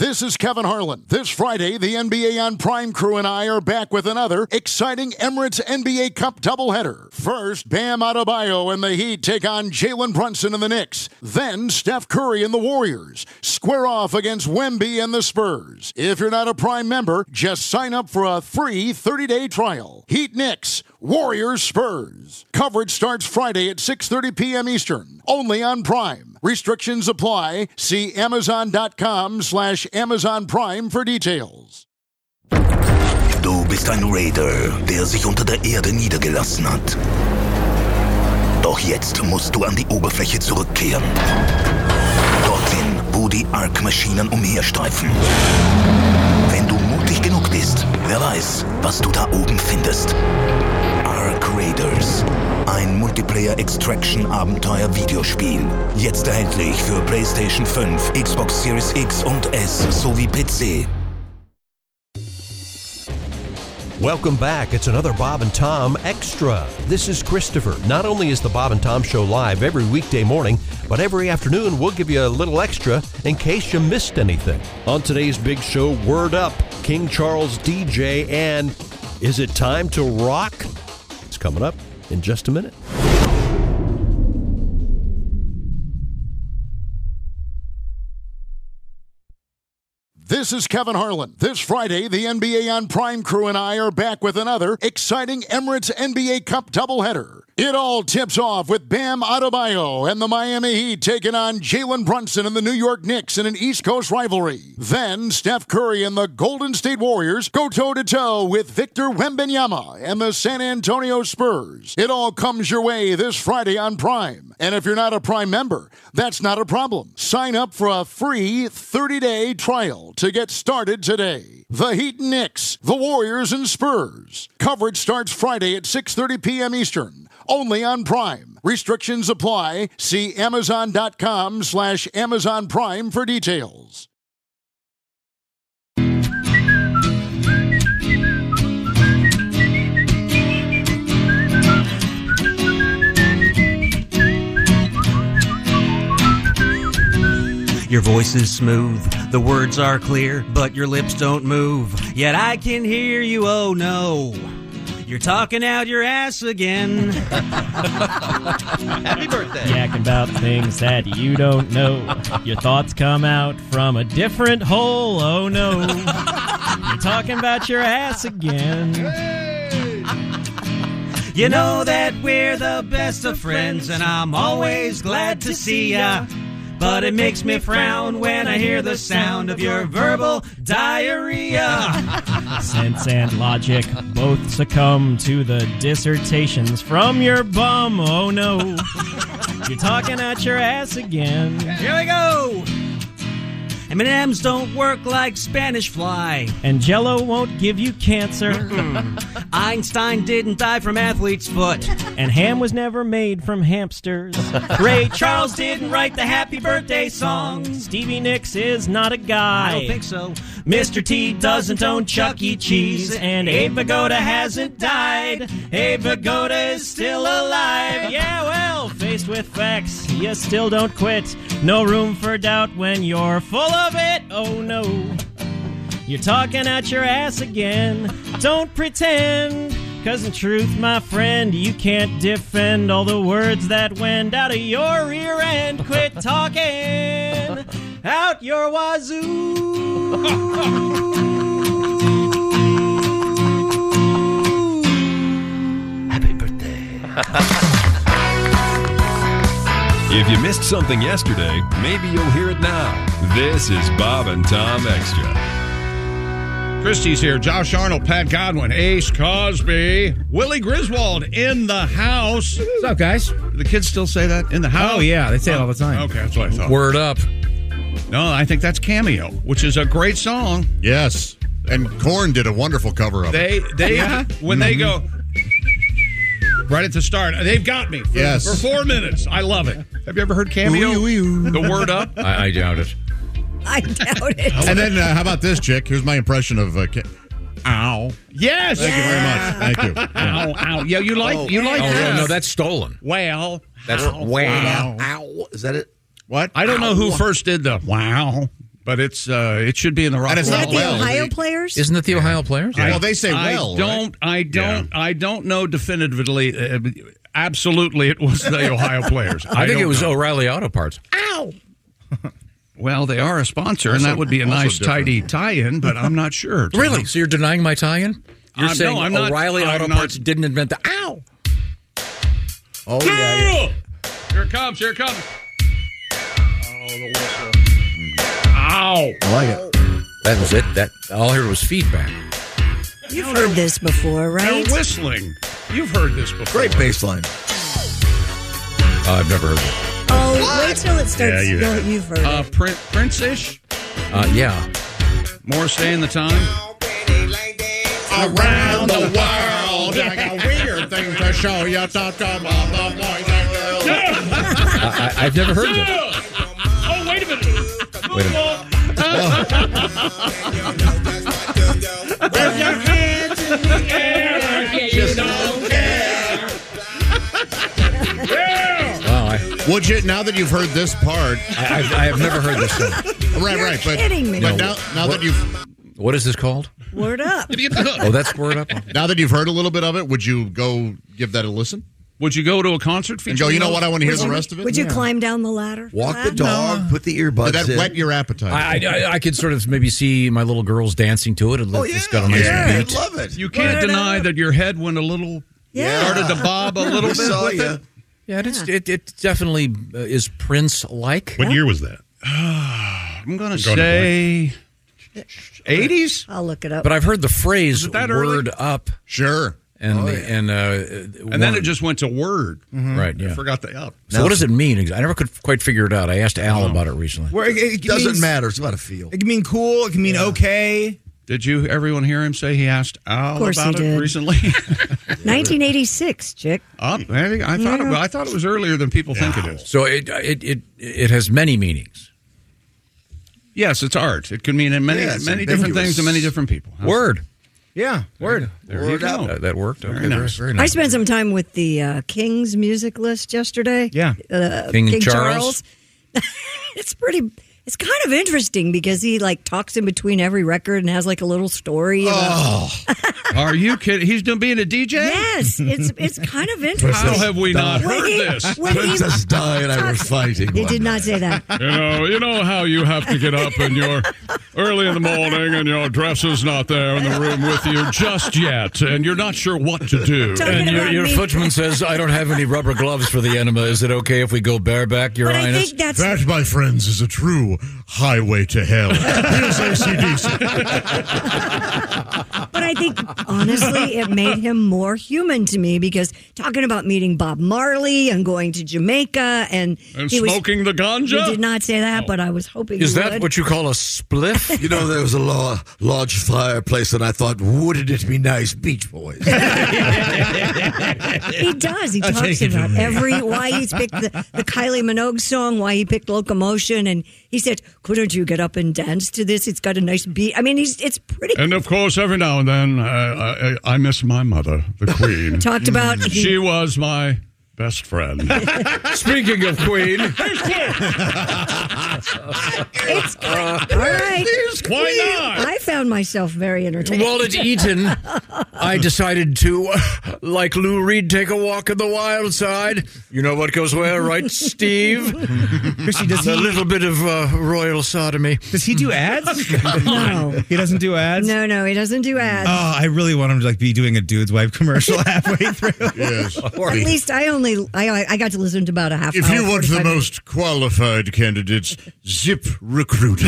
This is Kevin Harlan. This Friday, the NBA on Prime crew and I are back with another exciting Emirates NBA Cup doubleheader. First, Bam Adebayo and the Heat take on Jalen Brunson and the Knicks. Then, Steph Curry and the Warriors square off against Wemby and the Spurs. If you're not a Prime member, just sign up for a free 30-day trial. Heat Knicks, Warriors Spurs. Coverage starts Friday at 6:30 p.m. Eastern, only on Prime. Restrictions apply. See Amazon.com/Amazon Prime for details. Du bist ein Raider, der sich unter der Erde niedergelassen hat. Doch jetzt musst du an die Oberfläche zurückkehren. Dorthin, wo die Ark-Maschinen umherstreifen. Wenn du mutig genug bist, wer weiß, was du da oben findest. Ark Raiders. Ein Multiplayer-Extraction-Abenteuer-Videospiel. Jetzt erhältlich für PlayStation 5, Xbox Series X und S sowie PC. Welcome back. It's another Bob and Tom Extra. This is Christopher. Not only is the Bob and Tom Show live every weekday morning, but every afternoon we'll give you a little extra in case you missed anything. On today's big show, Word Up, King Charles DJ, and Is It Time to Rock? It's coming up in just a minute. This is Kevin Harlan. This Friday, the NBA on Prime crew and I are back with another exciting Emirates NBA Cup doubleheader. It all tips off with Bam Adebayo and the Miami Heat taking on Jalen Brunson and the New York Knicks in an East Coast rivalry. Then, Steph Curry and the Golden State Warriors go toe-to-toe with Victor Wembanyama and the San Antonio Spurs. It all comes your way this Friday on Prime. And if you're not a Prime member, that's not a problem. Sign up for a free 30-day trial to get started today. The Heat and Knicks, the Warriors and Spurs. Coverage starts Friday at 6:30 p.m. Eastern, only on Prime. Restrictions apply. See Amazon.com/Amazon Prime for details. Your voice is smooth, the words are clear, but your lips don't move. Yet I can hear you, oh no. You're talking out your ass again. Happy birthday. Yakking about things that you don't know. Your thoughts come out from a different hole, oh no. You're talking about your ass again. You know that we're the best of friends, and I'm always glad to see ya. But it makes me frown when I hear the sound of your verbal diarrhea. Sense and logic both succumb to the dissertations from your bum, oh no. You're talking out your ass again. Here we go. M&M's don't work like Spanish fly. And Jell-O won't give you cancer. Einstein didn't die from athlete's foot. And ham was never made from hamsters. Ray Charles didn't write the happy birthday song. Stevie Nicks is not a guy. I don't think so. Mr. T doesn't own Chuck E. Cheese. And Abe Vigoda hasn't died. Abe Vigoda is still alive. Yeah, well, faced with facts, you still don't quit. No room for doubt when you're full of it. Oh no. You're talking out your ass again. Don't pretend. 'Cause in truth, my friend, you can't defend all the words that went out of your rear end. Quit talking out your wazoo. Happy birthday. If you missed something yesterday, maybe you'll hear it now. This is Bob and Tom Extra. Christy's here. Josh Arnold, Pat Godwin, Ace Cosby, Willie Griswold in the house. What's up, guys? Do the kids still say that? In the house? Oh, yeah. They say it all the time. Okay, that's what I thought. Word up. No, I think that's Cameo, which is a great song. Yes. And Korn did a wonderful cover of it. When they go right at the start, they've got me for 4 minutes. I love it. Have you ever heard Cameo? The Word Up? I doubt it. I doubt it. And then how about this, chick? Here's my impression of ow. Yes. Thank you very much. Thank you. Ow, ow. Yeah, you like that. No, that's stolen. Well. That's wow. Ow. Is that it? What? I don't know who first did the wow. but it should be in the rock. And it's Is not that the well. Ohio Players? Isn't it the Ohio Players? Well, they say well. I don't know definitively. Absolutely, it was the Ohio Players. I think don't it was know. O'Reilly Auto Parts. Well, they are a sponsor, and that would be a nice, tidy tie-in, but I'm not sure. Really? So you're denying my tie-in? You're saying no, I'm not. O'Reilly Auto Parts didn't invent the ow? Oh, yeah. Here it comes. Here it comes. Oh, the whistle. Ow. I like it. That was it. That all I heard was feedback. You've heard this before, right? They're whistling. You've heard this before. Great bass line. I've never heard it. Oh, wait till it starts. Yeah, you have. You've heard it. Prince-ish? Yeah. More stay in the time? Around the world, I got weird things to show you. Talk about the boys and girls. I've never heard that. Oh, wait a minute. Wait a minute. With your hands in the air, you don't care. Wow, Would you, now that you've heard this part, I have never heard this song. right, but kidding me. But now that you've What is this called? Word up. Oh, that's Word Up. now that you've heard a little bit of it, would you go give that a listen Would you go to a concert and featuring go? You know those? what? I want to hear the rest of it. Would you climb down the ladder? for Walk the that? dog, put the earbuds Did that in. whet your appetite? I could sort of maybe see my little girls dancing to it. It's got a nice I beat. love it. You can't Word deny up. that your head went a little, Yeah. started to bob a little We bit saw with ya. it. Yeah, it definitely is Prince-like. What year was that? I'm going to say 80s? I'll look it up. But I've heard the phrase it that early? "word up," Sure. and And then it just went to word. right. Yeah. I forgot the up. So what does it mean? I never could quite figure it out. I asked Al about it recently. Where it Doesn't means- matter. It's about a feel. It can mean cool. It can mean okay. Did everyone hear him say he asked Al course about he it did. recently? 1986, chick. I thought it was earlier than people think it is. So it has many meanings. Yes, it's art. It can mean many Yeah, it's many different ambiguous. things to many different people. Word. Yeah, word. There you go. That worked. Okay, Very nice. very I nice. spent some time with the King's music list yesterday. Yeah. King Charles? It's kind of interesting because he talks in between every record and has a little story. Are you kidding? He's being a DJ? Yes, it's kind of interesting. How have we not When heard he- this? when he- Princess Di and I were fighting. He did not say that. You know how you have to get up and you're early in the morning and your dress is not there in the room with you just yet, and you're not sure what to do. Talking about me- footman says, "I don't have any rubber gloves for the enema. Is it okay if we go bareback, Your But I Highness?" think that's That, my friends, is a true highway to hell. Here's AC/DC. But I think, honestly, it made him more human to me because talking about meeting Bob Marley and going to Jamaica and he smoking the ganja? He did not say that, but I was hoping Is he that would. what you call a spliff? You know, there was a large fireplace, and I thought, wouldn't it be nice, Beach Boys? He does. He talks about why he's picked the Kylie Minogue song, why he picked Locomotion, and he said, "Couldn't you get up and dance to this? It's got a nice beat." I mean, it's pretty. And of course, every now and then, I miss my mother, the Queen. Talked about She was my best friend. Speaking of Queen, It's all right. Why not? I found myself very entertained. while at Eton, I decided to, like Lou Reed, take a walk in the wild side. You know what goes well, right, Steve? Chrissy, does A he, little bit of royal sodomy. does he do ads? No. He doesn't do ads? No, he doesn't do ads. Oh, I really want him to be doing a Dude's Wife commercial halfway through. Yes. At least I got to listen to about a half If hour. you want the 45 minutes. most qualified candidates, Zip Recruiter.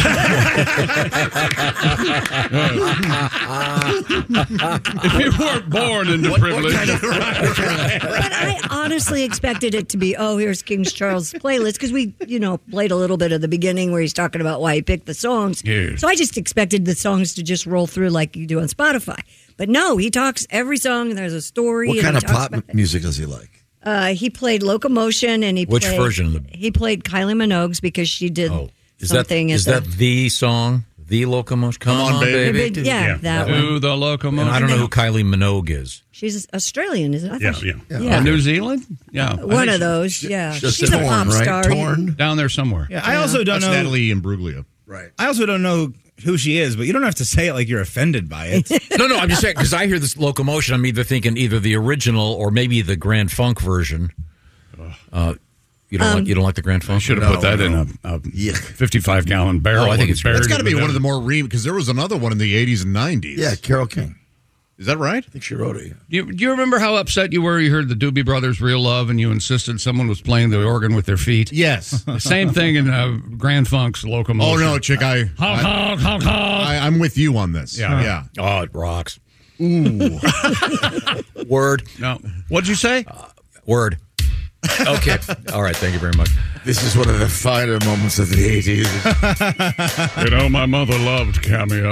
If you weren't born into privilege. But I honestly expected it to be, here's King Charles' playlist, because we, played a little bit of the beginning where he's talking about why he picked the songs. Yes. So I just expected the songs to just roll through like you do on Spotify. But no, he talks every song, and there's a story. What and kind he of talks pop about it. music does he like? He played Locomotion, and Which version? He played Kylie Minogue's because she did Is something. that the song? The Locomotion? Come on, baby. Yeah, that one. To the Locomotion. And I don't know who Kylie Minogue is. She's Australian, isn't it? Yeah. New Zealand? Yeah. One of those, yeah. Just She's a Torn, pop right? star. Torn. Down there somewhere. Yeah, I also don't That's know. Natalie Imbruglia. Right. I also don't know who she is, but you don't have to say it like you're offended by it. No, I'm just saying, because I hear this Locomotion, I'm either thinking either the original or maybe the Grand Funk version. You don't like the Grand Funk? I should have put that in a 55-gallon barrel. I think it's got to be one of the more because there was another one in the 80s and 90s. Yeah, Carole King. Is that right? I think she wrote it. Do you remember how upset you were? You heard the Doobie Brothers' Real Love, and you insisted someone was playing the organ with their feet. Yes. The same thing in Grand Funk's Locomotion. Oh, no, chick, I'm with you on this. Yeah. Oh, it rocks. Ooh. Word. No. What'd you say? Word. Okay. All right. Thank you very much. This is one of the finer moments of the 80s. My mother loved Cameo.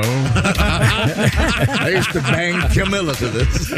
I used to bang Camilla to this.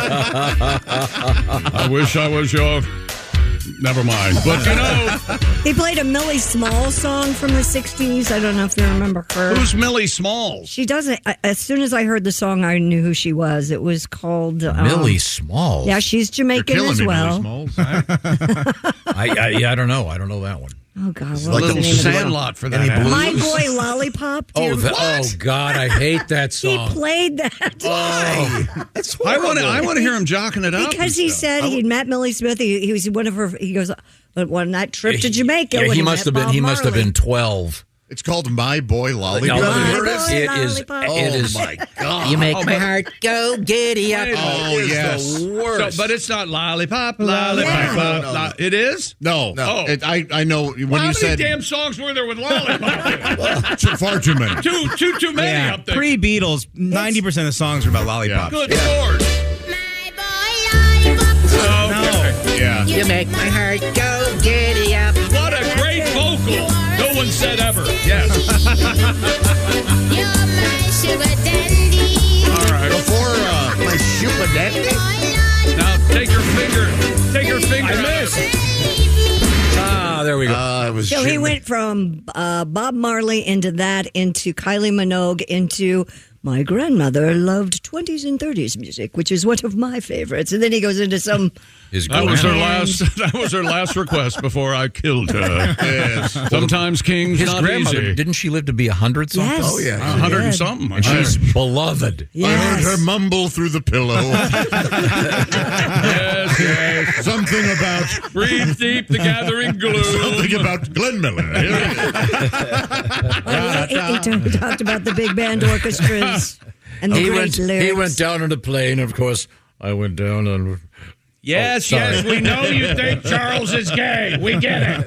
I wish I was your... Never mind. But, He played a Millie Smalls song from the 60s. I don't know if you remember her. Who's Millie Smalls? She doesn't. As soon as I heard the song, I knew who she was. It was called... Millie Smalls? Yeah, she's Jamaican as well. Millie Smalls. I don't know. I don't know that one. Oh, God. What was the name Sandlot for that. My Boy Lollipop. Oh, God. I hate that song. He played that. Oh. That's I want to hear him jocking it up. Because he said he'd met Millie Smith. He was one of her. He goes, but on that trip to Jamaica, when he must have been. He must have been 12. It's called My Boy Lollipop. It is. My God. You make my heart go giddy up. Oh, yes. The worst. But it's not lollipop. No. It is? No. Oh. I know when you said... How many damn songs were there with lollipop? Far too many. Too many up there. Pre-Beatles, 90% of the songs are about lollipops. Good Lord. Yeah. You make my heart go giddy up. What a great vocal. No one said ever. Yes. You're my sugar dandy. All right. Before My sugar daddy. Now take your finger. I missed. There we go. So he went from Bob Marley into Kylie Minogue into... My grandmother loved 20s and 30s music, which is one of my favorites. And then he goes into some... That was her last request before I killed her. Yes. Sometimes King's his not grandmother, easy. Didn't she live to be 100 something? Yes. Oh, yeah. 100 and something. And she's beloved. Yes. I heard her mumble through the pillow. Yes. Something about... Breathe deep, the gathering gloom. Something about Glenn Miller. He talked about the big band orchestras and the great lyrics. He went down on the plane. Of course, I went down on... Yes, we know you think Charles is gay. We get it.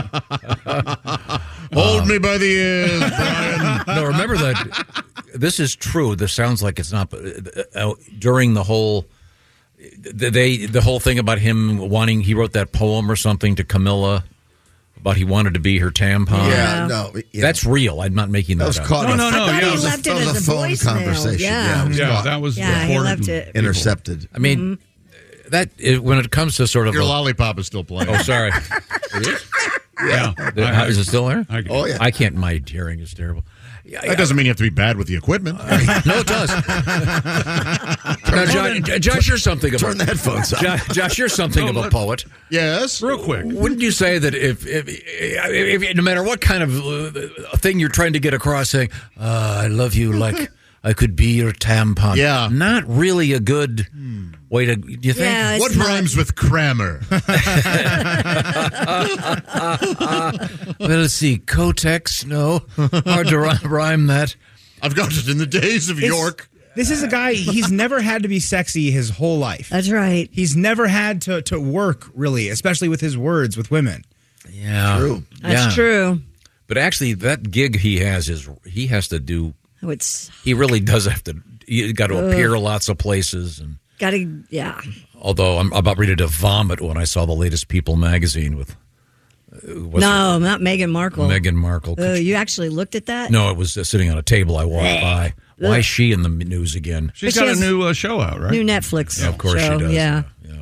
Hold me by the ears, Brian. No, remember that this is true. This sounds like it's not. During the whole, the whole thing about him wanting, he wrote that poem or something to Camilla about he wanted to be her tampon. Yeah, no. Yeah. That's real. I'm not making that was up. caught. No. Yeah, He left it as a phone voicemail. conversation. Yeah. That was he recorded left it. Intercepted. I mean, when it comes to sort of Your lollipop is still playing. Oh, sorry. It is? Yeah. Is it still there? Oh, yeah. I can't. My hearing is terrible. That doesn't mean you have to be bad with the equipment. No, it does. Now, Josh, you're something of Turn the headphones up. Josh, you're something of a poet. Yes. real quick. Wouldn't you say that if no matter what kind of thing you're trying to get across, saying, I love you like I could be your tampon. Yeah. Not really a good way to, do you think? Yeah, What rhymes with Kramer? Well, let's see. Kotex, no. Hard to rhyme that. I've got it in the days of York. This is a guy, he's never had to be sexy his whole life. That's right. He's never had to work, really, especially with his words with women. Yeah. True. That's true. But actually, that gig he has to do, Oh, it's he really does have to, you got to appear lots of places. And gotta, yeah. although I'm about ready to vomit when I saw the latest People magazine with... No, not Meghan Markle. Meghan Markle. You actually looked at that? No, it was sitting on a table I walked by. Why is she in the news again? She's got a new show out, right? New Netflix Yeah, of course show. she does. Yeah.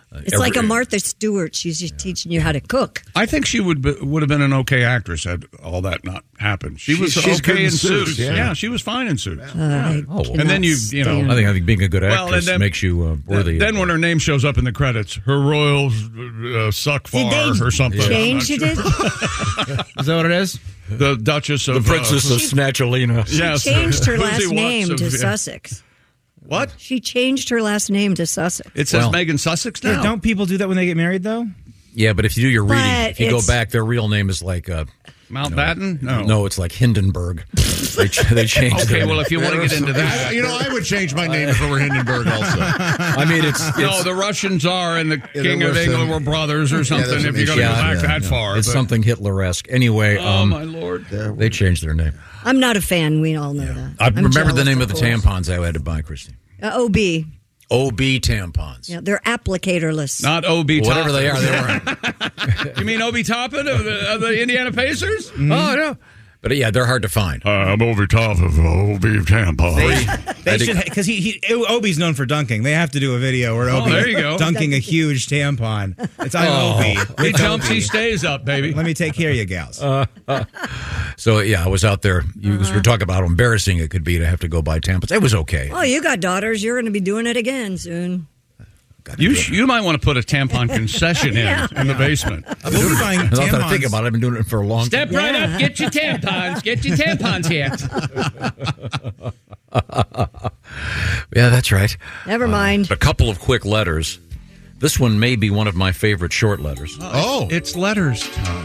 It's like a Martha Stewart. She's just teaching you how to cook. I think she would have been an okay actress had all that not happened. She's okay in Suits. Yeah, she was fine in Suits. And then you know, I think being a good actress makes you worthy. Then when her name shows up in the credits, Her Royal Suck Far or something. Changed it? Is that what it is? The Duchess of... The Princess of Snatchalina. She changed her last name to Sussex. What? She changed her last name to Sussex. It says Megan Sussex now? Yeah, don't people do that when they get married, though? Yeah, but if you do your reading, if you go back, their real name is like... Mountbatten? No, it's like Hindenburg. They changed Okay, well, if you want to get into that... I would change my name if it were Hindenburg also. I mean, it's... No, the Russian Tsar and the King of England were brothers or something, if you're going to go back that far. It's something Hitler-esque. Anyway, oh, my Lord. They changed their name. I'm not a fan. We all know that. I remember the name of the tampons I had to buy, Christy. OB. OB tampons. Yeah, they're applicatorless. Not OB Toppin. Whatever they are, they weren't. You mean OB Toppin of the Indiana Pacers? Mm-hmm. Oh, no. But yeah, they're hard to find. I'm over top of OB tampons. They should, because Obi's known for dunking. They have to do a video where Obi's there you go. dunking a huge tampon. It's Obi. He jumps, he stays up, baby. Let me take care of you, gals. So yeah, I was out there. You were talking about how embarrassing it could be to have to go buy tampons. It was okay. Oh, you got daughters. You're going to be doing it again soon. You might want to put a tampon concession in the basement. I've been buying I tampons. thought I think about it. I've been doing it for a long time. Step right up, get your tampons. Get your tampons here. Yeah, that's right. Never mind. A couple of quick letters. This one may be one of my favorite short letters. Oh, it's letters time.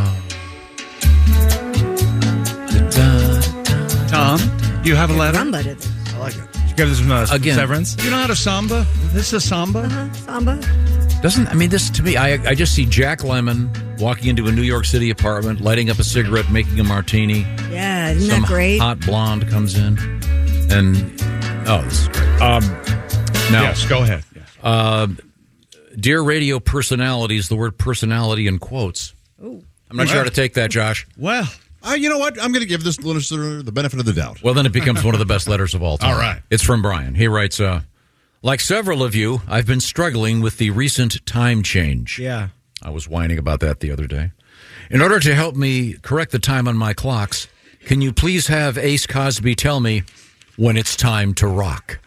Tom, do you have a letter? Samba to this. I like it. Give this Again, severance. Do you know how to samba? This is a samba? Samba. This to me, I just see Jack Lemmon walking into a New York City apartment, lighting up a cigarette, making a martini. Yeah, isn't Some that great? hot blonde comes in, and this is great. Now, Yes, go ahead. Yes. Dear radio personalities, the word personality in quotes. Ooh. I'm not sure how to take that, Josh. Well, You know what? I'm going to give this listener the benefit of the doubt. Well, then it becomes one of the best letters of all time. All right. It's from Brian. He writes, like several of you, I've been struggling with the recent time change. Yeah. I was whining about that the other day. In order to help me correct the time on my clocks, can you please have Ace Cosby tell me when it's time to rock?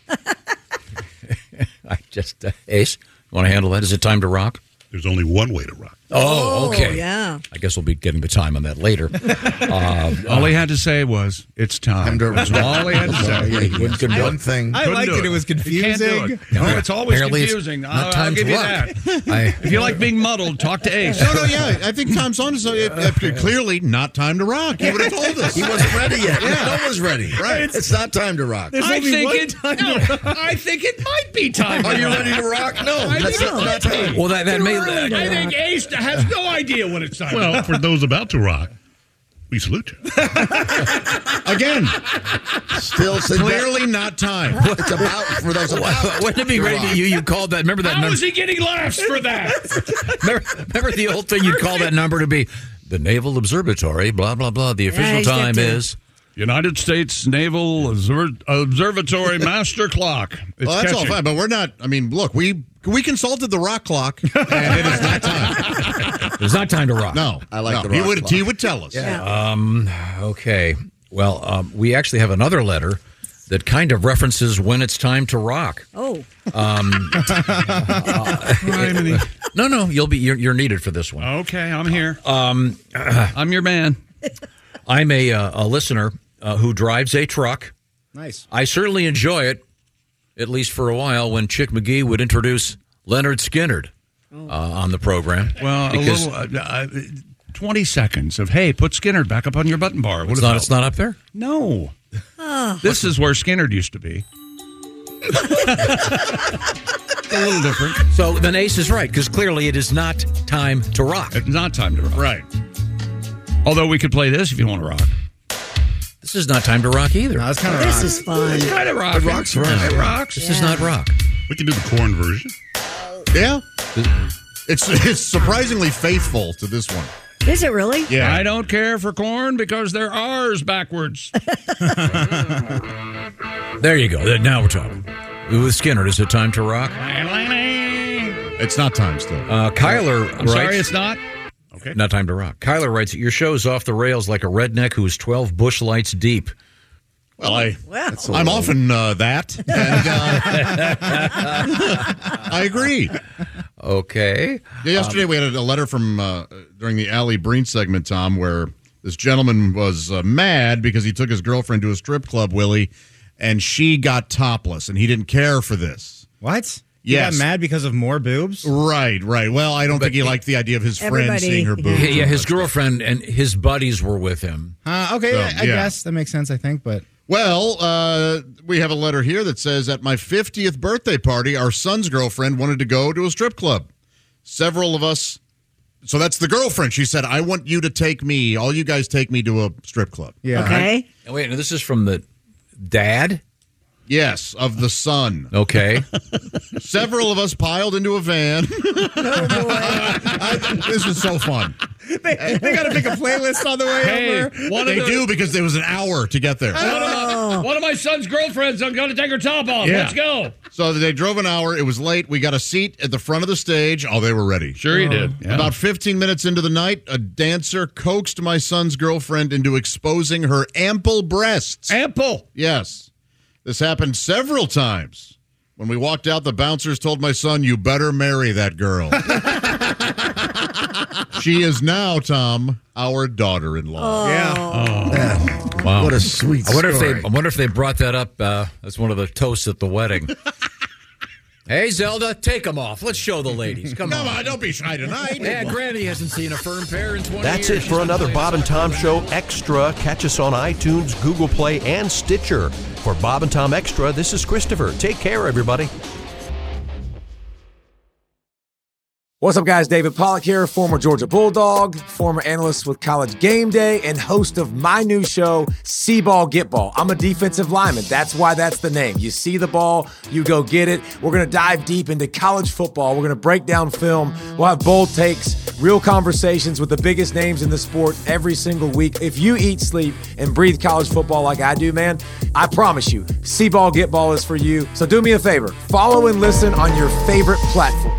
Ace, you want to handle that? Is it time to rock? There's only one way to rock. Oh, okay. Yeah. I guess we'll be getting the time on that later. all he had to say was, it's time. That's all he had to say. One thing. I liked it. It was confusing. You can't do it. No, it's always Apparently confusing. I'll give you that. If you like being muddled, talk to Ace. Yeah. I think Tom's on is clearly not time to rock. He would have told us. He wasn't ready yet. No one's ready. Right. It's not time to rock. I think it might be time. Are you ready to rock? No, that's not time. Well, that may... I think Ace has no idea when it's time. Well, for those about to rock, we salute you. Again, Still clearly not time. It's about for those about. Wouldn't it be great if you called that? Remember that How number? is he getting laughs for that? remember the old thing? You'd call that number to be the Naval Observatory, blah, blah, blah. The official time is... United States Naval Observatory Master Clock. Well, that's all fine, but we're not. I mean, look, we consulted the rock clock, and it is not time. It's not time to rock. No, I like the rock clock. He would tell us. Yeah. Okay. Well, we actually have another letter that kind of references when it's time to rock. Oh. No, you're needed for this one. Okay, I'm here. I'm your man. I'm a listener who drives a truck. Nice. I certainly enjoy it, at least for a while, when Chick McGee would introduce Leonard Skinnard on the program. Well, because a little 20 seconds of, hey, put Skinnard back up on your button bar. It's not up there? No. This is where Skinnard used to be. A little different. So then Ace is right, because clearly it is not time to rock. It's not time to rock. Right. Although we could play this if you want to rock. This is not time to rock either. No, it's kind of This rock. is fun. It's kind of rock. It rocks. It rocks. This is not rock. We can do the corn version. Yeah. It's surprisingly faithful to this one. Is it really? Yeah. I don't care for corn because there are R's backwards. There you go. Now we're talking. With Skinner, is it time to rock? It's not time still. Kyler I'm writes, sorry, it's not? Okay. Not time to rock. Kyler writes, your show's off the rails like a redneck who's 12 bush lights deep. Well, I'm often that, and I agree. Okay. Yeah, yesterday we had a letter from during the Allie Breen segment, Tom, where this gentleman was mad because he took his girlfriend to a strip club, Willie, and she got topless, and he didn't care for this. What? He Yes. got mad because of more boobs? Right. Well, I don't think he liked the idea of his friend seeing her boobs. Yeah, his girlfriend and his buddies were with him. Okay, So, I guess that makes sense, I think, but... Well, we have a letter here that says, at my 50th birthday party, our son's girlfriend wanted to go to a strip club. Several of us, so that's the girlfriend. She said, I want you to take me, all you guys take me to a strip club. Yeah. Okay. And wait, now this is from the dad? Yes, of the son. Okay. Several of us piled into a van. This was so fun. They got to pick a playlist on the way over. They do because there was an hour to get there. One of my son's girlfriends, I'm going to take her top off. Yeah. Let's go. So they drove an hour. It was late. We got a seat at the front of the stage. Oh, they were ready. Sure you did. Yeah. About 15 minutes into the night, a dancer coaxed my son's girlfriend into exposing her ample breasts. Ample? Yes. This happened several times. When we walked out, the bouncers told my son, you better marry that girl. She is now, Tom, our daughter-in-law. Wow. What a sweet I wonder if they brought that up as one of the toasts at the wedding. Hey, Zelda, take them off. Let's show the ladies. Come on. Don't be shy tonight. Yeah, Granny hasn't seen a firm pair in 20 That's years. it for another Bob and Tom Show Extra. Catch us on iTunes, Google Play, and Stitcher. For Bob and Tom Extra, this is Christopher. Take care, everybody. What's up, guys? David Pollack here, former Georgia Bulldog, former analyst with College Game Day, and host of my new show, See Ball, Get Ball. I'm a defensive lineman. That's why that's the name. You see the ball, you go get it. We're going to dive deep into college football. We're going to break down film. We'll have bold takes, real conversations with the biggest names in the sport every single week. If you eat, sleep, and breathe college football like I do, man, I promise you, See Ball, Get Ball is for you. So do me a favor. Follow and listen on your favorite platform.